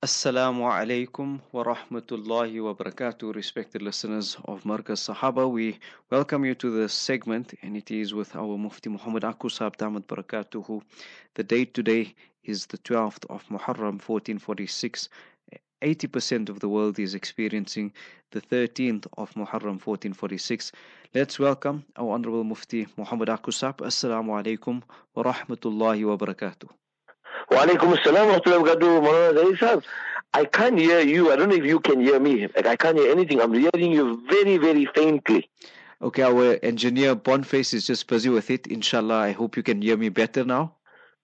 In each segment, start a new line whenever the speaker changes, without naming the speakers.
Assalamu alaikum wa rahmatullahi wa barakatuh, respected listeners of Markaz Sahaba. We welcome you to this segment, and it is with our Mufti Muhammad Aku Sahab Damat Barakatuhu. The date today is the 12th of Muharram 1446. 80% of the world is experiencing the 13th of Muharram 1446. Let's welcome our Honorable Mufti Muhammad Aku Sahab. Assalamu alaikum wa rahmatullahi wa barakatuh.
Wa alaikum assalam wa rahmatullahi wa barakatuh. Maulana Zaid Sahab, I can't hear you. I don't know if you can hear me. Like, I can't hear anything. I'm hearing you very, very faintly.
Okay, our engineer Boniface is just busy with it. Inshallah, I hope you can hear me better now.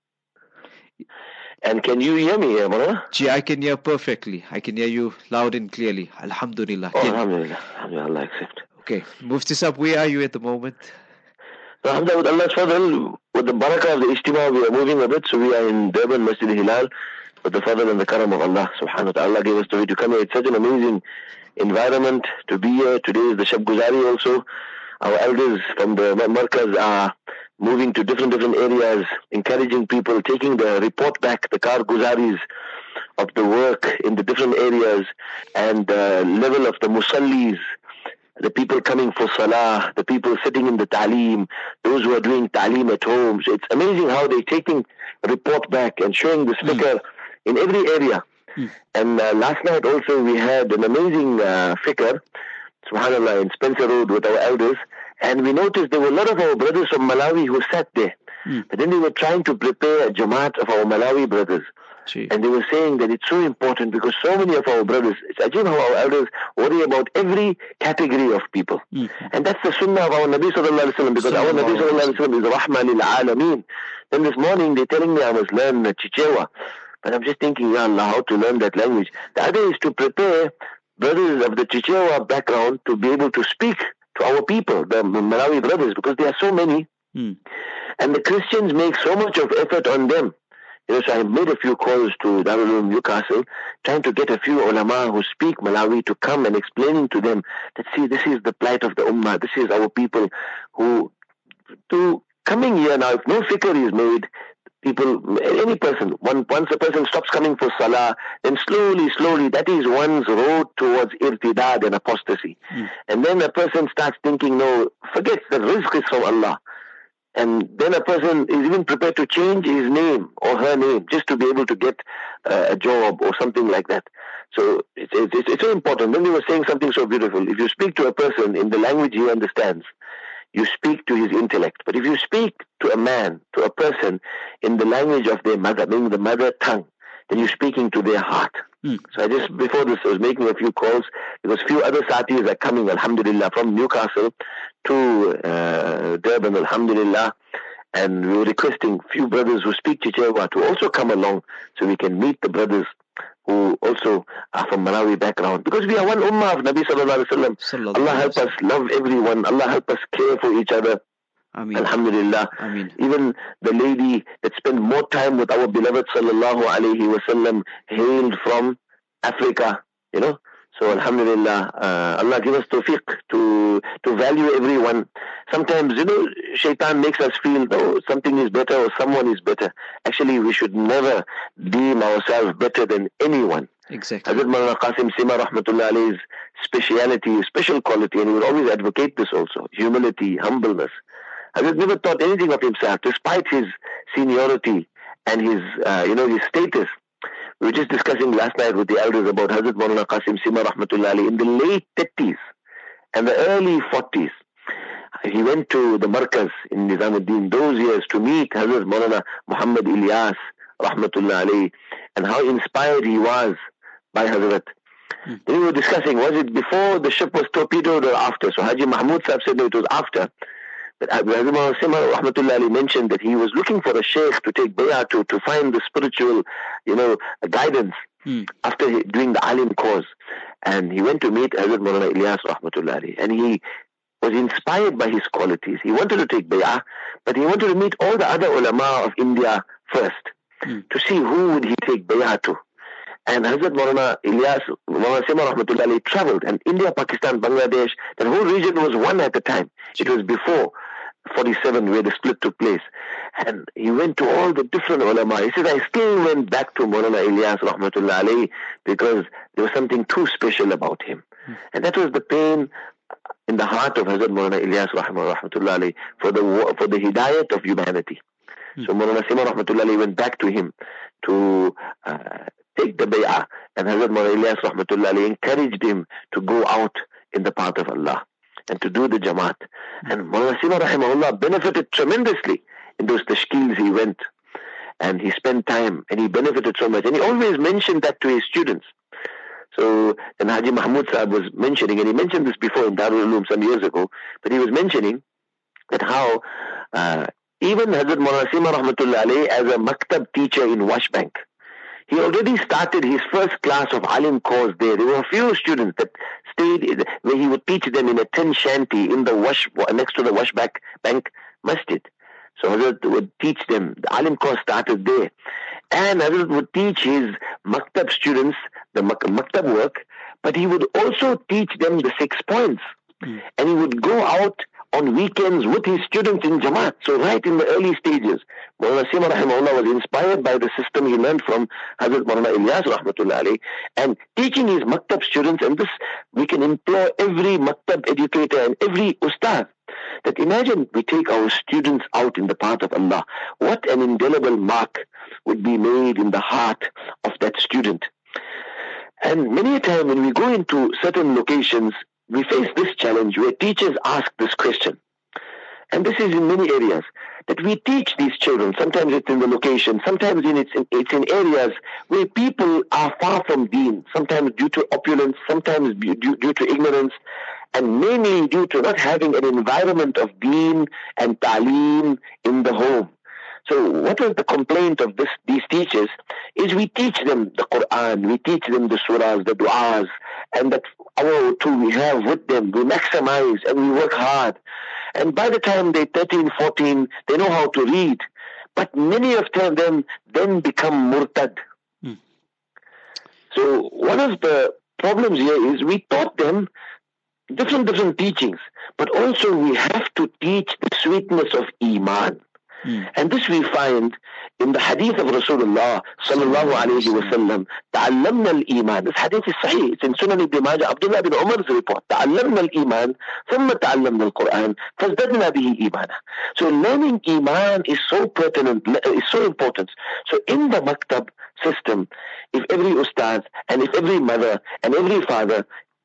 And can you hear me, Maulana?
Gee, I can hear perfectly. I can hear you loud and clearly. Alhamdulillah.
Oh, alhamdulillah. Alhamdulillah, Allah accept.
Okay, Mufti Sahab, where are you at the moment?
Alhamdulillah, with Allah's fadl, with the barakah of the Ijtima, we are moving a bit. So we are in Durban, Masjid Hilal, with the fadl and the karam of Allah subhanahu wa ta'ala. Allah gave us the way to come here. It's such an amazing environment to be here. Today is the Shab Guzari also. Our elders from the Markaz are moving to different areas, encouraging people, taking the report back, the Guzaris of the work in the different areas, and the level of the musallis, the people coming for salah, the people sitting in the ta'aleem, those who are doing ta'aleem at home. So it's amazing how they're taking report back and showing this fikr in every area. And last night also we had an amazing fikr, subhanallah, in Spencer Road with our elders, and we noticed there were a lot of our brothers from Malawi who sat there. But then they were trying to prepare a Jamaat of our Malawi brothers. And they were saying that it's so important because so many of our brothers, it's ajib how our elders worry about every category of people. And that's the sunnah of our Nabi sallallahu alaihi wasallam, because our Nabi sallallahu alaihi wasallam is rahmah lil alameen. Then this morning they're telling me I must learn Chichewa. But I'm just thinking, ya Allah, how to learn that language. The other is to prepare brothers of the Chichewa background to be able to speak to our people, the Malawi brothers, because there are so many. And the Christians make so much of effort on them. So I made a few calls to Darul Uloom Newcastle, trying to get a few ulama who speak Malawi to come and explaining to them that, see, this is the plight of the ummah, this is our people who, to coming here now, if no fikr is made, people, any person, once a person stops coming for salah, then slowly, that is one's road towards irtidad and apostasy. And then a person starts thinking, no, forget the rizq is from Allah. And then a person is even prepared to change his name or her name just to be able to get a job or something like that. So it's so important. Then they were saying something so beautiful. If you speak to a person in the language he understands, you speak to his intellect. But if you speak to a man, to a person in the language of their mother, meaning the mother tongue, then you're speaking to their heart. So I just, before this, I was making a few calls because few other satis are coming, alhamdulillah, from Newcastle to Durban, alhamdulillah. And we were requesting few brothers who speak Chichewa to also come along so we can meet the brothers who also are from Malawi background. Because we are one ummah of Nabi sallallahu alaihi wasallam. Allah help us love everyone. Allah help us care for each other. Ameen. Alhamdulillah. Ameen. Even the lady that spent more time with our beloved sallallahu alaihi wasallam hailed from Africa, So alhamdulillah, Allah give us tawfiq to value everyone. Sometimes, shaitan makes us feel, something is better or someone is better. Actually, we should never deem ourselves better than anyone.
Exactly.
Hazrat Maulana Qasim Sima rahmatullah alayhi's speciality, special quality, and he would always advocate this also, humility, humbleness. Hazrat never thought anything of himself, despite his seniority and his, his status. We were just discussing last night with the elders about Hazrat Maulana Qasim Sima rahmatullah alayhi in the late 30s and the early 40s. He went to the Markaz in Nizamuddin those years to meet Hazrat Maulana Muhammad Ilyas rahmatullah alayhi, and how inspired he was by Hazrat. Then we were discussing, was it before the ship was torpedoed or after? So Haji Mahmud Sahib said no, it was after. But Hazrat Maulana Sima rahmatullah alayhi mentioned that he was looking for a sheikh to take bay'ah to find the spiritual, guidance after doing the alim course. And he went to meet Hazrat Maulana Ilyas rahmatullah alayhi, and he was inspired by his qualities. He wanted to take bay'ah, but he wanted to meet all the other ulama of India first to see who would he take bay'ah to. And Hazrat Maulana Ilyas, Maulana Sima rahmatullah alayhi traveled, and India, Pakistan, Bangladesh, that whole region was one at the time. It was before 47 where the split took place. And he went to all the different ulama. He says, I still went back to Maulana Ilyas rahmatullah alayhi because there was something too special about him. And that was the pain in the heart of Hazrat Maulana Ilyas rahmatullah alayhi for the hidayat of humanity. So Maulana Sima rahmatullah alayhi went back to him to take the bay'ah, and Hazrat Maulana Ilyas rahmatullah alayhi encouraged him to go out in the path of Allah and to do the Jamaat. And Maulana Sima rahimahullah benefited tremendously in those tashkils he went, and he spent time and he benefited so much, and he always mentioned that to his students. So, and Haji Mahmud Sahib was mentioning, and he mentioned this before in Darul Uloom some years ago, but he was mentioning that how even Hazrat Maulana Sima rahmatullah alayhi as a maktab teacher in Washbank, he already started his first class of alim course there. There were a few students that stayed where he would teach them in a tent shanty in the next to the Washbank Masjid. So Hazrat would teach them. The alim course started there. And Hazrat would teach his maktab students the maktab work, but he would also teach them the 6 points. And he would go out on weekends with his students in Jamaat. So right in the early stages, Maulana Sima rahimahullah was inspired by the system he learned from Hazrat Maulana Ilyas rahmatullah alayhi, and teaching his maktab students. And this we can implore every maktab educator and every ustad, that imagine we take our students out in the path of Allah. What an indelible mark would be made in the heart of that student. And many a time when we go into certain locations, we face this challenge where teachers ask this question. And this is in many areas, that we teach these children. Sometimes it's in the location, sometimes it's in areas where people are far from deen, sometimes due to opulence, sometimes due to ignorance, and mainly due to not having an environment of deen and ta'aleem in the home. So what was the complaint of these teachers is we teach them the Quran, we teach them the surahs, the du'as, and that hour or two we have with them, we maximize and we work hard. And by the time they're 13, 14, they know how to read. But many of them then become murtad. So one of the problems here is we taught them different teachings, but also we have to teach the sweetness of Iman. And this we find in the hadith of Rasulullah sallallahu alayhi wa sallam, ta'allamna al-iman. This hadith is sahih. It's in Sunan Ibn Majah, Abdullah bin Umar's report. Ta'allamna al-iman, thumma ta'allamna al-Quran, fazdadna bihi imana. So learning Iman is so pertinent, is so important. So in the maktab system, if every ustad and if every mother and every father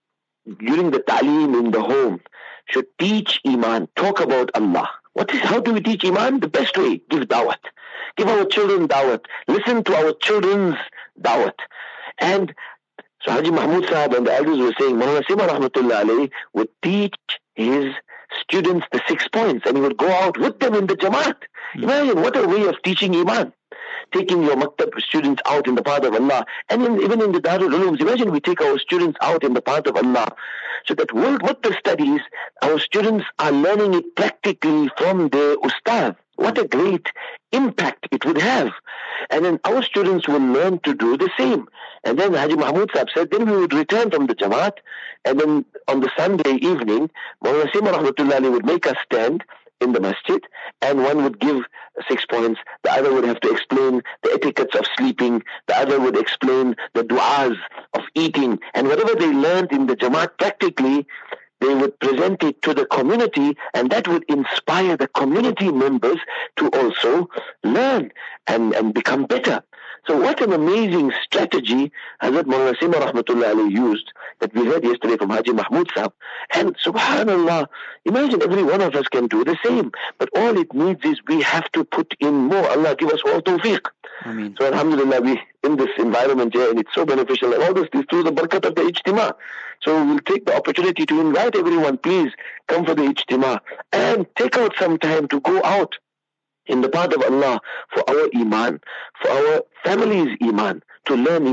during the ta'aleem in the home should teach Iman, talk about Allah. How do we teach Iman? The best way, give dawat. Give our children dawat. Listen to our children's dawat. And so Haji Mahmud Sahib and the elders were saying, Maulana Sima rahmatullah alayhi would teach his students the 6 points, and he would go out with them in the Jamaat. Imagine what a way of teaching Iman. Taking your maktab students out in the path of Allah, and even in the Darul Ulooms, imagine we take our students out in the path of Allah, so that with the studies, our students are learning it practically from their ustad. What a great impact it would have. And then our students will learn to do the same. And then Haji Mahmud Sahib said, then we would return from the Jamaat, and then on the Sunday evening, Maulana Sima rahmatullah alayhi would make us stand in the masjid, and one would give 6 points, the other would have to explain the etiquettes of sleeping, the other would explain the du'as of eating, and whatever they learned in the Jamaat practically, they would present it to the community, and that would inspire the community members to also learn and become better. So what an amazing strategy Hazrat Maulana Sima rahmatullah alayhi used, that we heard yesterday from Haji Mahmud Sahib. And subhanallah, imagine every one of us can do the same. But all it needs is we have to put in more. Allah give us all tawfiq.
Ameen.
So alhamdulillah, we in this environment here, and it's so beneficial. And all this is through the barakat of the ijtima. So we'll take the opportunity to invite everyone, please come for the ijtima and take out some time to go out in the path of Allah for our Iman, for our family's Iman, to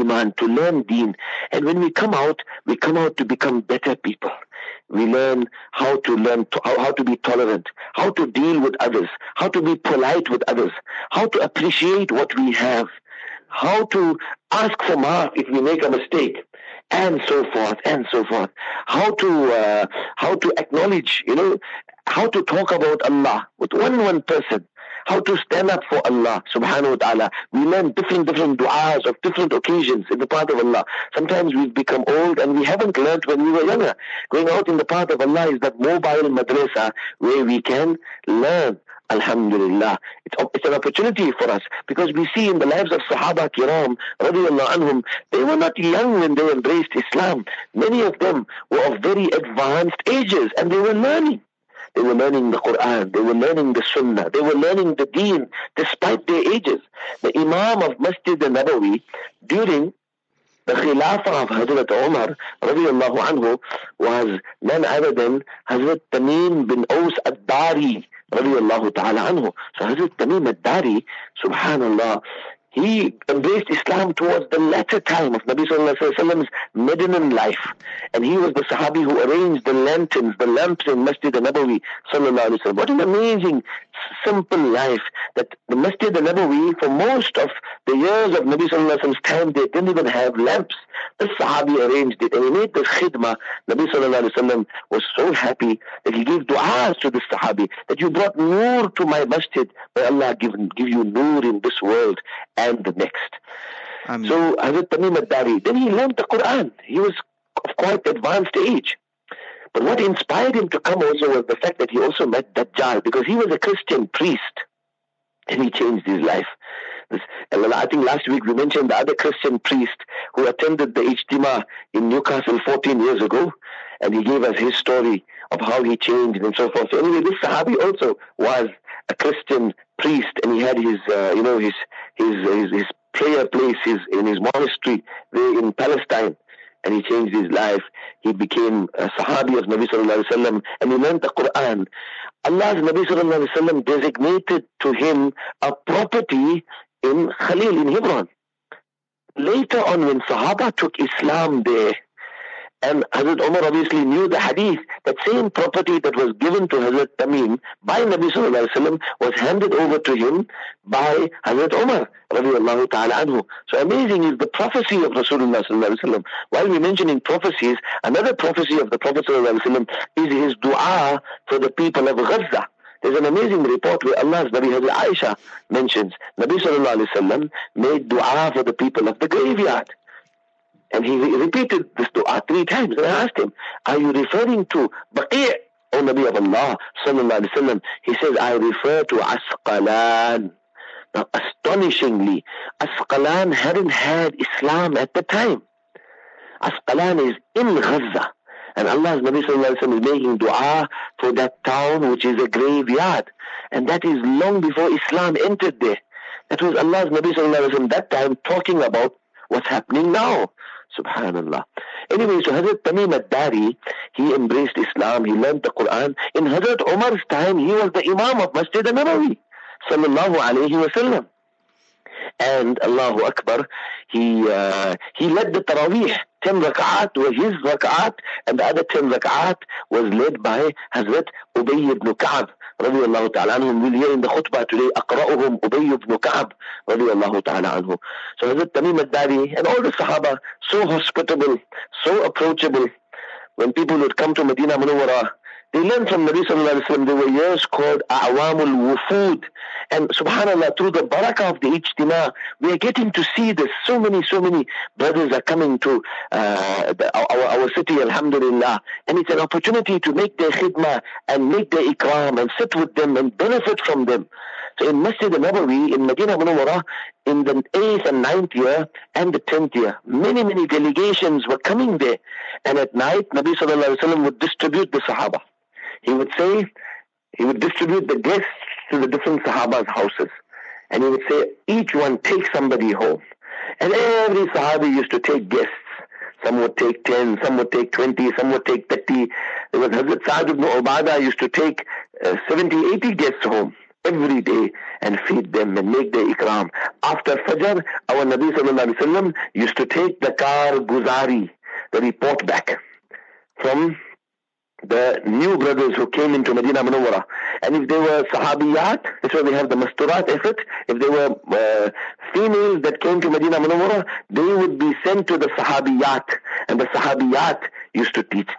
learn deen. And when we come out to become better people. We learn how to be tolerant, how to deal with others, how to be polite with others, how to appreciate what we have, how to ask for maaf if we make a mistake, and so forth, and so forth. How to acknowledge, how to talk about Allah with one person, how to stand up for Allah subhanahu wa ta'ala. We learn different du'as of different occasions in the path of Allah. Sometimes we've become old and we haven't learned when we were younger. Going out in the path of Allah is that mobile madrasa where we can learn. Alhamdulillah. It's an opportunity for us, because we see in the lives of Sahaba Kiram radiallahu anhum, they were not young when they embraced Islam. Many of them were of very advanced ages and they were learning. They were learning the Quran, they were learning the Sunnah, they were learning the Deen despite their ages. The Imam of Masjid al-Nabawi during the Khilafah of Hazrat Umar radiallahu anhu was none other than Hazrat Tamim bin Aus ad-Dari radiallahu ta'ala anhu. So Hazrat Tamim ad-Dari, subhanallah, he embraced Islam towards the latter time of Nabi Sallallahu Alaihi Wasallam's Medinan life. And he was the Sahabi who arranged the lanterns, the lamps in Masjid al-Nabawi Sallallahu Alaihi Wasallam. What an amazing, simple life, that the Masjid al-Nabawi, for most of the years of Nabi Sallallahu Alaihi Wasallam's time, they didn't even have lamps. The Sahabi arranged it and he made this khidmah. Nabi Sallallahu Alaihi Wasallam was so happy that he gave du'as to this Sahabi, that you brought nur to my masjid. May Allah give you nur in this world and the next. Amen. So Hazrat Tamim ad-Dari, then he learned the Quran. He was of quite advanced age. But what inspired him to come also was the fact that he also met Dajjal, because he was a Christian priest and he changed his life. I think last week we mentioned the other Christian priest who attended the Ijtima in Newcastle 14 years ago, and he gave us his story of how he changed and so forth. So anyway, this Sahabi also was a Christian priest, and he had his prayer place in his monastery there in Palestine, and he changed his life. He became a Sahabi of Nabi Sallallahu Alaihi Wasallam, and he learned the Quran. Allah's Nabi Sallallahu Alaihi Wasallam designated to him a property in Khalil, in Hebron. Later on, when Sahaba took Islam there, and Hazrat Umar obviously knew the hadith, that same property that was given to Hazrat Tamim by Nabi Sallallahu Alaihi Wasallam was handed over to him by Hazrat Umar radiallahu ta'ala anhu. So amazing is the prophecy of Rasulullah Sallallahu Alaihi Wasallam. While we're mentioning prophecies, another prophecy of the Prophet Sallallahu Alaihi Wasallam is his dua for the people of Gaza. There's an amazing report where Allah's Nabi Hazrat Aisha mentions Nabi Sallallahu Alaihi Wasallam made dua for the people of the graveyard. And he repeated this dua 3 times. And I asked him, are you referring to Baqi', O Nabi of Allah Sallallahu Alaihi Wasallam? He says, I refer to Asqalan. Now, astonishingly, Asqalan hadn't had Islam at the time. Asqalan is in Gaza. And Allah's Nabi Sallallahu Alaihi Wasallam is making dua for that town which is a graveyard. And that is long before Islam entered there. That was Allah's Nabi Sallallahu Alaihi Wasallam that time talking about what's happening now. Subhanallah. Anyway, so Hazrat Tamim ad-Dari, he embraced Islam, he learned the Quran. In Hazrat Umar's time, he was the Imam of Masjid al-Nabawi Sallallahu Alaihi Wasallam. And Allahu Akbar, he led the Taraweeh. 10 rak'at were his rak'at, and the other 10 rak'at was led by Hazrat Ubay ibn Ka'ab radiyallahu ta'ala anhu. We'll hear in the khutbah today, Aqra'uhum Ubay ibn Ka'ab radiyallahu ta'ala anhu. So Hazrat Tamim ad-Dari and all the Sahaba, so hospitable, so approachable. When people would come to Medina Munawwara, they learned from Nabi Sallallahu Alaihi Wasallam. There were years called A'wamul Wufud. And subhanAllah, through the barakah of the Ijtima, we are getting to see this. So many brothers are coming to our city, alhamdulillah. And it's an opportunity to make their khidmah and make their ikram and sit with them and benefit from them. So in Masjid al-Nabawi, in Medina Munawwara, in the 8th and 9th year and the 10th year, many delegations were coming there. And at night, Nabi Sallallahu Alaihi Wasallam would distribute the Sahaba. He would distribute the guests to the different Sahaba's houses. And he would say, each one take somebody home. And every Sahabi used to take guests. Some would take 10, some would take 20, some would take 30. There was Hazrat Sa'd ibn Ubadah used to take 70, 80 guests home every day and feed them and make their ikram. After Fajr, our Nabi Sallallahu Alaihi Wasallam used to take the car guzari, the report back from the new brothers who came into Medina Munawwara. And if they were Sahabiyat, that's why we have the Masturat effort. If they were females that came to Medina Munawwara, they would be sent to the Sahabiyat. And the Sahabiyat used to teach them.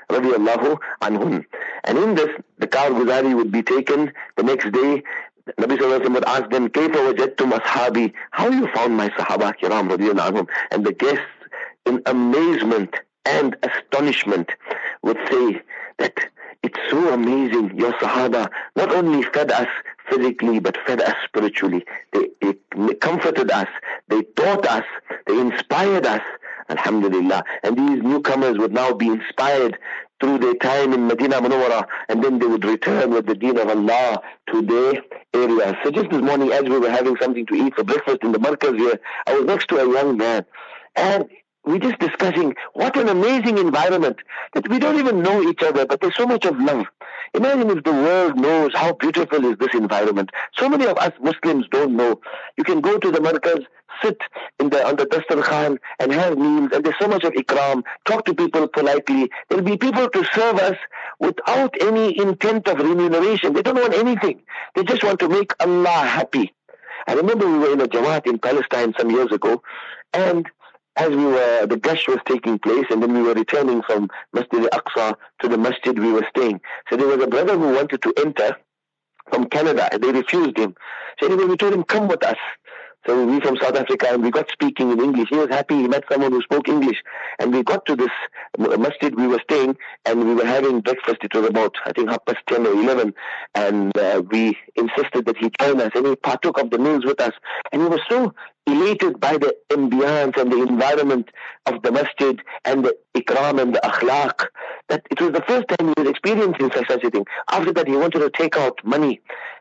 radiallahu anhum. And in this, the Karguzari would be taken the next day. Nabi Sallallahu Alaihi Wasallam would ask them, Kayfa wajadtum ashabi? How you found my Sahaba Kiram radiallahu anhum? And the guests, in amazement and astonishment, would say that it's so amazing, your Sahaba not only fed us physically but fed us spiritually. They comforted us, they taught us, they inspired us. Alhamdulillah. And these newcomers would now be inspired through their time in Medina Munawwara, and then they would return with the deen of Allah to their areas. So just this morning, as we were having something to eat for breakfast in the markaz here, I was next to a young man, and we're just discussing what an amazing environment, that we don't even know each other, but there's so much of love. Imagine if the world knows how beautiful is this environment. So many of us Muslims don't know. You can go to the markaz, sit on the Dastarkhan and have meals, and there's so much of ikram, talk to people politely. There'll be people to serve us without any intent of remuneration. They don't want anything. They just want to make Allah happy. I remember we were in a Jamaat in Palestine some years ago, and as the Gash was taking place, and then we were returning from Masjid al-Aqsa to the masjid we were staying. So there was a brother who wanted to enter from Canada, and they refused him. So anyway, we told him, come with us. So we from South Africa, and we got speaking in English. He was happy, he met someone who spoke English. And we got to this masjid we were staying, and we were having breakfast. It was about, I think, 10:30 or 11. And we insisted that he join us, and he partook of the meals with us. And he was so elated by the ambience and the environment of the masjid and the ikram and the akhlaq, that it was the first time he was experiencing such a thing. After that, he wanted to take out money,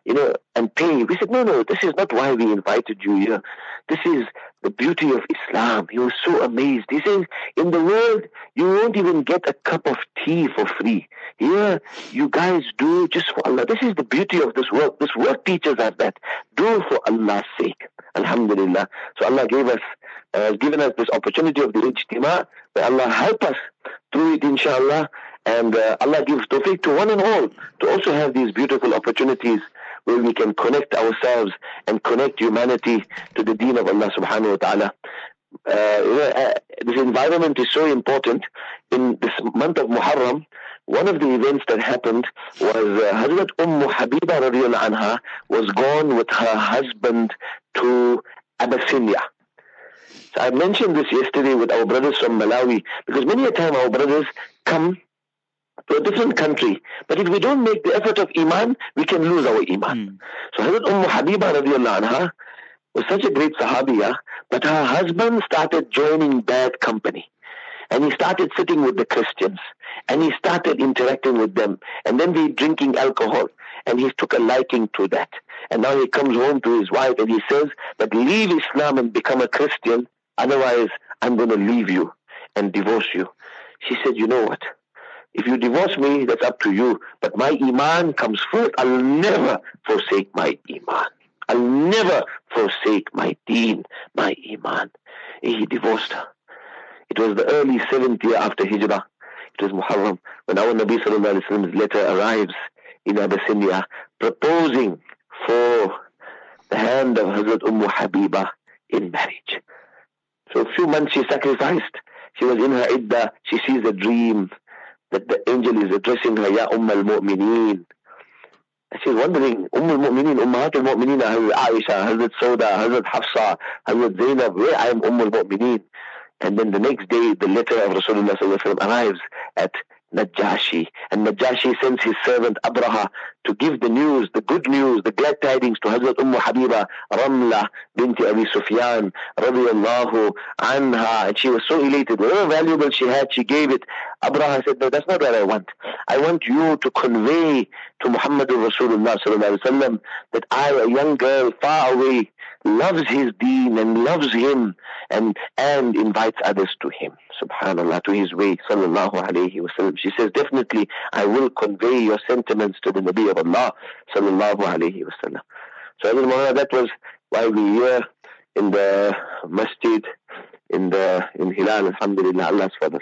and pay. We said, no, this is not why we invited you here. This is the beauty of Islam. He was so amazed. He says, in the world, you won't even get a cup of tea for free. Here, you guys do just for Allah. This is the beauty of this work. This work teaches us that. Do for Allah's sake. Alhamdulillah. So Allah has given us this opportunity of the ijtima. May Allah help us through it, inshallah. And Allah gives tawfiq to one and all to also have these beautiful opportunities where we can connect ourselves and connect humanity to the deen of Allah subhanahu wa ta'ala. This environment is so important. In this month of Muharram, one of the events that happened was Hazrat Habiba radiallahu anha was gone with her husband to Abyssinia. So I mentioned this yesterday with our brothers from Malawi, because many a time our brothers come to a different country, but if we don't make the effort of Iman, we can lose our Iman. So Hazrat Habiba radiallahu anha was such a great Sahabiya, but her husband started joining bad company. And he started sitting with the Christians, and he started interacting with them, and then they drinking alcohol, and he took a liking to that. And now he comes home to his wife and he says that leave Islam and become a Christian, otherwise I'm going to leave you and divorce you. She said, you know what? If you divorce me, that's up to you, but my Iman comes first. I'll never forsake my Iman. I'll never forsake my deen, my Iman. And he divorced her. It was the early 7th year after Hijrah. It was Muharram, when our Nabi Sallallahu Alaihi Wasallam's letter arrives in Abyssinia, proposing for the hand of Hazrat Habiba in marriage. So a few months she sacrificed. She was in her iddah. She sees a dream that the angel is addressing her, Ya al-Mu'mineen. And she's wondering, al-Mu'mineen, al-Mu'mineen, Hazrat Aisha, Hazrat Sauda, Hazrat Hafsa, Hazrat Zainab, where I am al-Mu'mineen. And then the next day, the letter of Rasulullah Sallallahu Alaihi Wasallam arrives at Najashi. And Najashi sends his servant Abraha to give the news, the good news, the glad tidings to Hazrat Habiba, Ramla binti Abi Sufyan, radiyallahu anha. And she was so elated. Whatever valuable she had, she gave it. Abraha said, no, that's not what I want. I want you to convey to Muhammadur Rasulullah Sallallahu Alaihi Wasallam that I, a young girl far away, loves his deen and loves him and invites others to him, subhanallah, to his way, sallallahu alayhi wasallam. She says, definitely I will convey your sentiments to the Nabi of Allah, sallallahu alayhi wasallam. So that was why we here in the masjid in Hilal, alhamdulillah, Allah's fadl.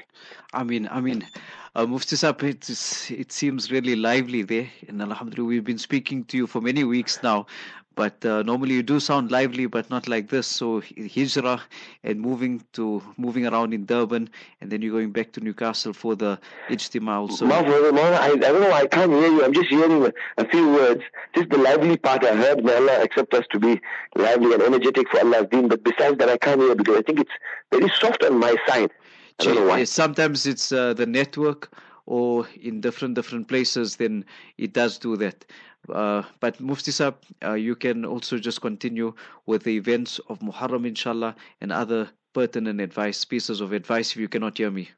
Ameen. Mufti Sahib, it seems really lively there, and alhamdulillah, we've been speaking to you for many weeks now, But normally you do sound lively, but not like this. So hijrah and moving around in Durban, and then you're going back to Newcastle for the ijtima also.
I don't know, I can't hear you. I'm just hearing a few words. Just the lively part I heard. May Allah accept us to be lively and energetic for Allah's deen. But besides that, I can't hear because I think it's very soft on my side. I don't know why.
Sometimes it's the network, or in different places, then it does do that. But Mufti Sahab, you can also just continue with the events of Muharram, inshallah, and other pertinent pieces of advice if you cannot hear me.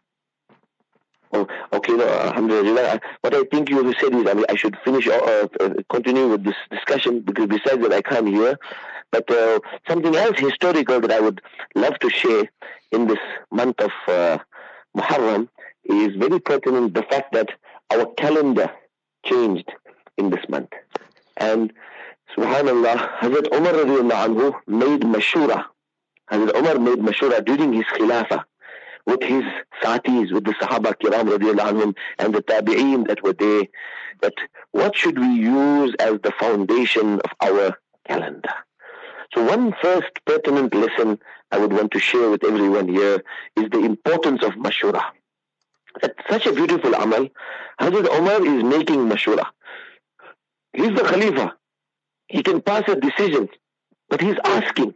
Oh, okay. No, alhamdulillah. What I think you said is, I should finish, continue with this discussion, because besides that I can't hear. But something else historical that I would love to share in this month of Muharram is very pertinent, the fact that our calendar changed in this month. And subhanallah, Hazrat Umar radiallahu anhu made mashura. Hazrat Umar made mashura during his khilafah with his satis, with the Sahaba Kiram radiallahu anhum and the Tabi'een that were there, that what should we use as the foundation of our calendar. So one first pertinent lesson I would want to share with everyone here is the importance of mashura. That's such a beautiful amal. Hazrat Umar is making mashura. He's the Khalifa. He can pass a decision, but he's asking.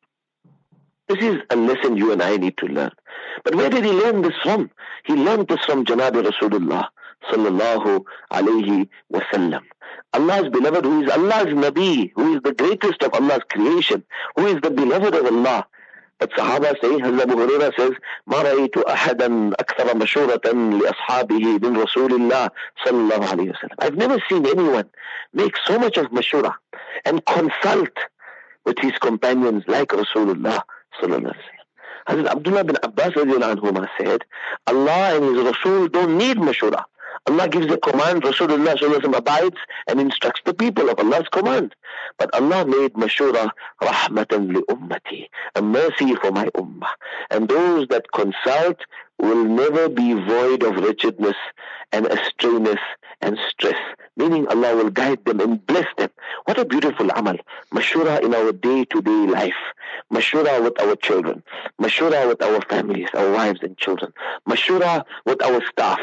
This is a lesson you and I need to learn. But where did he learn this from? He learned this from Janabi Rasulullah sallallahu alayhi wasallam. Allah's beloved, who is Allah's Nabi, who is the greatest of Allah's creation, who is the beloved of Allah. But Sahaba say, Hazrat Abu Hurairah says, مَا رَأَيْتُ أَحَدًا أَكْثَرَ مَشُورَةً لِأَصْحَابِهِ مِنْ رَسُولِ اللَّهِ صَلَّى اللَّهُ عَلَيْهِ وَسَلَّمَ. I've never seen anyone make so much of mashura and consult with his companions like Rasulullah sallallahu alaihi wasallam. Hazrat Abdullah bin Abbas radiallahu anhuma said, Allah and His Rasul don't need mashura. Allah gives the command, Rasulullah sallallahu alaihi wasallam abides and instructs the people of Allah's command. But Allah made mashura rahmatan li ummati, a mercy for my ummah. And those that consult will never be void of wretchedness and astrayness and stress. Meaning Allah will guide them and bless them. What a beautiful amal. Mashura in our day-to-day life. Mashura with our children. Mashura with our families, our wives and children. Mashura with our staff.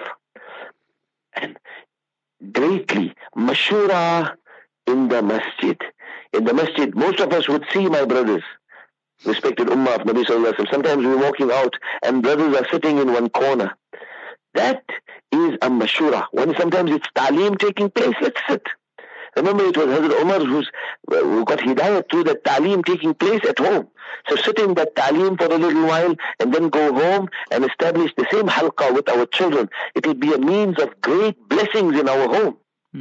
And greatly, mashura in the masjid. In the masjid, most of us would see, my brothers, respected ummah of Nabi sallallahu alaihi wasallam, sometimes we're walking out and brothers are sitting in one corner. That is a mashura. When sometimes it's ta'aleem taking place, let's sit. Remember, it was Hazrat Umar who got hidayah through that ta'aleem taking place at home. So sit in that ta'aleem for a little while and then go home and establish the same halqa with our children. It will be a means of great blessings in our home.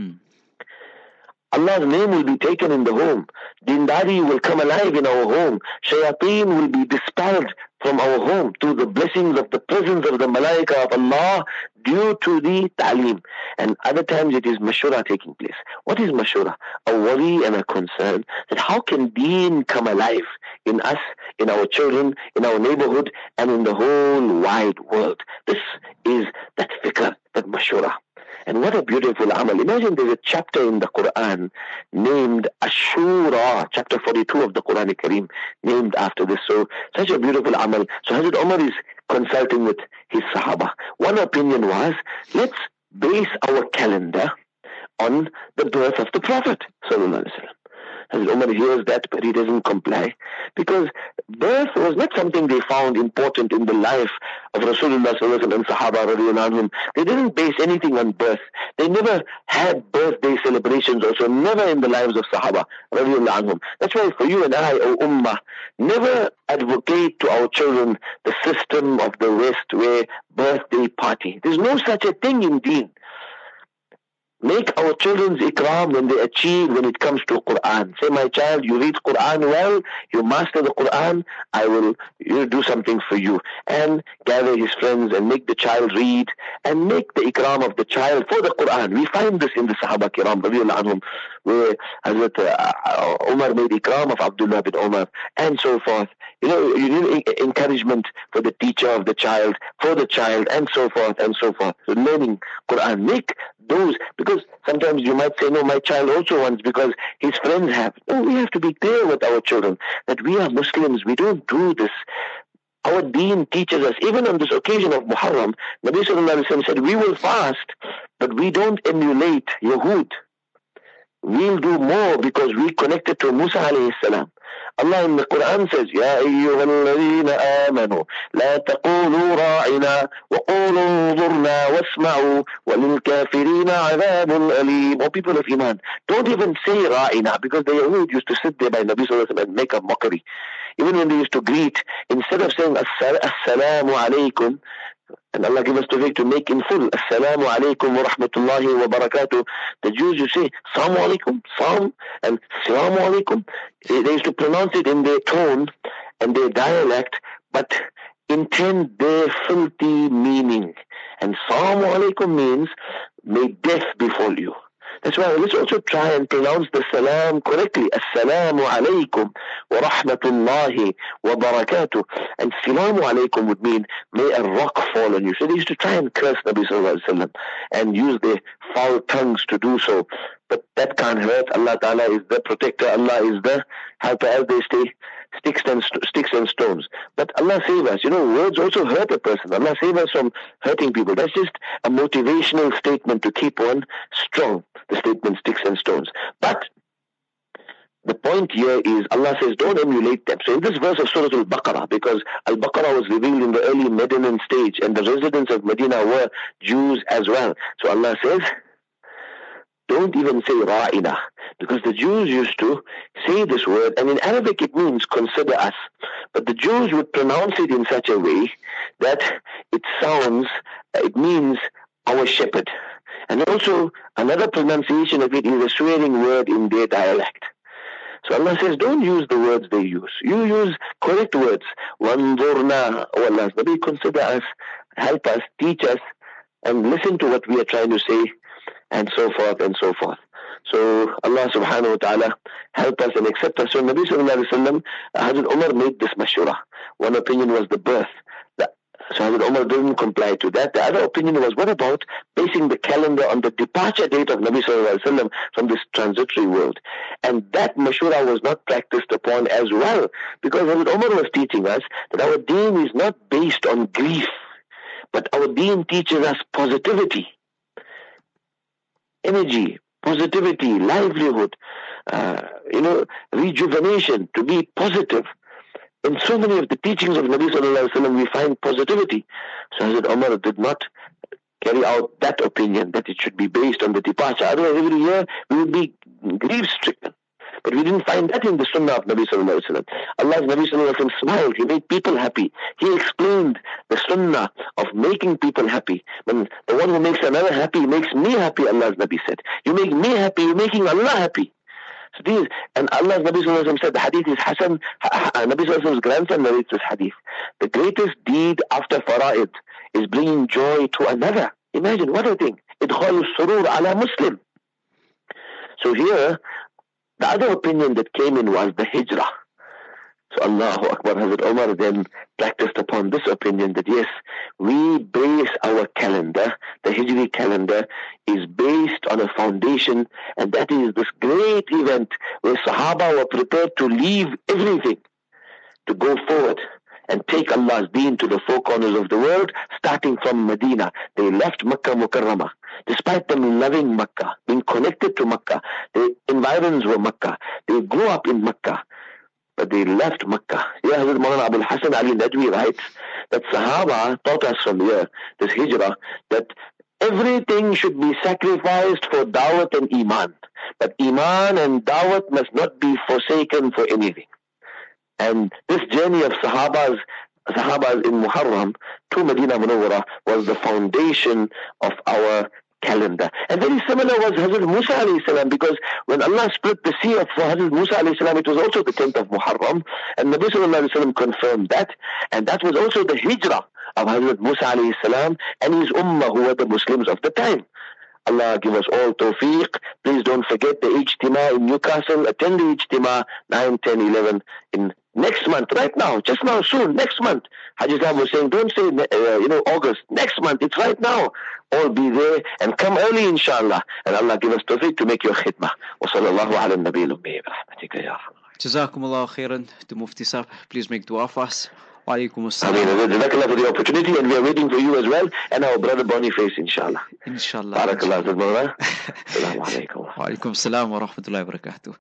Allah's name will be taken in the home. Dindari will come alive in our home. Shayateen will be dispelled from our home through the blessings of the presence of the malaika of Allah due to the ta'aleem. And other times it is mashura taking place. What is mashura? A worry and a concern that how can deen come alive in us, in our children, in our neighborhood, and in the whole wide world. This is that fikr, that mashura. And what a beautiful amal. Imagine there's a chapter in the Quran named Ashura, chapter 42 of the Quran Kareem, named after this. So, such a beautiful amal. So Hazrat Umar is consulting with his Sahaba. One opinion was, let's base our calendar on the birth of the Prophet sallallahu alaihi wasallam. Hazrat Umar hears that, but he doesn't comply, because birth was not something they found important in the life of Rasulullah sallallahu alaihi wasallam and Sahaba radiallahu anhum. They didn't base anything on birth. They never had birthday celebrations also, never in the lives of Sahaba radiallahu anhum. That's why for you and I, O Ummah, never advocate to our children the system of the West where birthday party. There's no such a thing in deen. Make our children's ikram when they achieve when it comes to Quran. Say, my child, you read Quran well, you master the Quran, I will do something for you. And gather his friends and make the child read and make the ikram of the child for the Quran. We find this in the Sahaba Kiram, radiallahu anhum, where Hazrat Umar made ikram of Abdullah bin Umar and so forth. You need encouragement for the teacher of the child, for the child, and so forth and so forth. So learning Quran, make those, because sometimes you might say, no, my child also wants because his friends have. No, we have to be clear with our children that we are Muslims. We don't do this. Our deen teaches us, even on this occasion of Muharram, Nabi Sallallahu Alaihi Wasallam said, we will fast, but we don't emulate Yahud. We'll do more because we connected to Musa alayhi salam. Allah in the Quran says, يَا أَيُّهَا الَّذِينَ آمَنُوا لَا تَقُولُوا رَاعِنَا وَقُولُوا انظُرْنَا وَاسْمَعُوا وَلِلْكَافِرِينَ عَذَابٌ أَلِيمٌ. O people of Iman, don't even say ra'ina, because the Yahud used to sit there by Nabi Sallallahu Alaihi Wasallam and make a mockery. Even when they used to greet, instead of saying Assalamu alaikum, and Allah give us tawfiq to make in full Assalamu alaikum wa rahmatullahi wa barakatuh, the Jews used to say Assalamu alaikum, Salam, and Assalamu alaikum. They used to pronounce it in their tone and their dialect, but intend their filthy meaning. And Assalamu alaikum means, may death befall you. That's why let's also try and pronounce the salam correctly. Assalamu alaikum wa rahmatullahi wa barakatuh. And salamu alaikum would mean, may a rock fall on you. So they used to try and curse Nabi Sallallahu Alaihi Wasallam and use their foul tongues to do so. But that can't hurt. Allah Ta'ala is the protector. Allah is the helper, as they say, sticks and stones. But Allah save us. Words also hurt a person. Allah save us from hurting people. That's just a motivational statement to keep one strong. The statement sticks and stones. But the point here is Allah says don't emulate them. So in this verse of Surah Al-Baqarah, because Al-Baqarah was revealed in the early Medinan stage and the residents of Medina were Jews as well. So Allah says don't even say ra'ina, because the Jews used to say this word, and in Arabic it means consider us. But the Jews would pronounce it in such a way that it means our shepherd. And also another pronunciation of it is a swearing word in their dialect. So Allah says don't use the words they use. You use correct words. Wanzurna, O Allah, Nabi, consider us, help us, teach us, and listen to what we are trying to say, and so forth and so forth. So Allah subhanahu wa ta'ala help us and accept us. So Nabi Sallallahu Alaihi Wasallam, Hazrat Umar made this mashura. One opinion was the birth. So Hazrat Umar didn't comply to that. The other opinion was, what about basing the calendar on the departure date of Nabi Sallallahu Alaihi Wasallam from this transitory world? And that mashura was not practiced upon as well, because Hazrat Umar was teaching us that our deen is not based on grief, but our deen teaches us positivity, energy, positivity, livelihood, rejuvenation, to be positive. In so many of the teachings of Nabi Sallallahu Alaihi Wasallam, we find positivity. So Hazrat Umar did not carry out that opinion that it should be based on the departure. Otherwise, every year we would be grief-stricken. But we didn't find that in the Sunnah of Nabi Sallallahu Alaihi Wasallam. Allah's Nabi Sallallahu Alaihi Wasallam smiled. He made people happy. He explained the Sunnah of making people happy. When the one who makes another happy makes me happy, Allah's Nabi said. You make me happy, you're making Allah happy. So these, and Allah's Nabi Sallallahu Alaihi Wasallam said, the hadith is Hasan, Nabi Sallallahu Alaihi Wasallam's grandson narrates this hadith. The greatest deed after fara'id is bringing joy to another. Imagine, what a thing. Idkhal surur ala Muslim. So here, the other opinion that came in was the hijrah. So Allahu Akbar, Hazrat Umar then practiced upon this opinion that yes, we base our calendar, the Hijri calendar is based on a foundation, and that is this great event where Sahaba were prepared to leave everything to go forward and take Allah's deen to the four corners of the world, starting from Medina. They left Makkah Mukarramah. Despite them loving Makkah, being connected to Makkah, their environs were Makkah. They grew up in Makkah, but they left Makkah. Yeah, Hazrat Maulana Abul Hasan Ali Nadwi writes that Sahaba taught us from here, this hijrah, that everything should be sacrificed for dawat and iman. But iman and dawat must not be forsaken for anything. And this journey of Sahabas in Muharram to Medina Munawwara was the foundation of our calendar. And very similar was Hazrat Musa alayhi salam, because when Allah split the sea for Hazrat Musa alayhi salam, it was also the 10th of Muharram, and Nabi Sallallahu Alaihi Wasallam confirmed that, and that was also the hijrah of Hazrat Musa alayhi salam and his ummah, who were the Muslims of the time. Allah give us all tawfiq. Please don't forget the Ijtima in Newcastle. Attend the Ijtima 9, 10, 11 in next month, right now, just now, soon, next month. Haji Sahab was saying, don't say, August, next month, it's right now. all be there and come early inshallah, and Allah give us tawfiq to make your khidmah. Wa sallallahu ala nabi al-ummi bi rahmatika ya rahman.
Jazakumullah khairan. The Mufti Sahib, please make dua for us. Wa alaikum assalam.
Jazakallah for the opportunity, and we are waiting for you as well, and our brother Boniface, inshallah.
Inshallah.
Barakallah. Assalamu alaikum.
Wa alaikum assalam wa rahmatullahi wa barakatuh.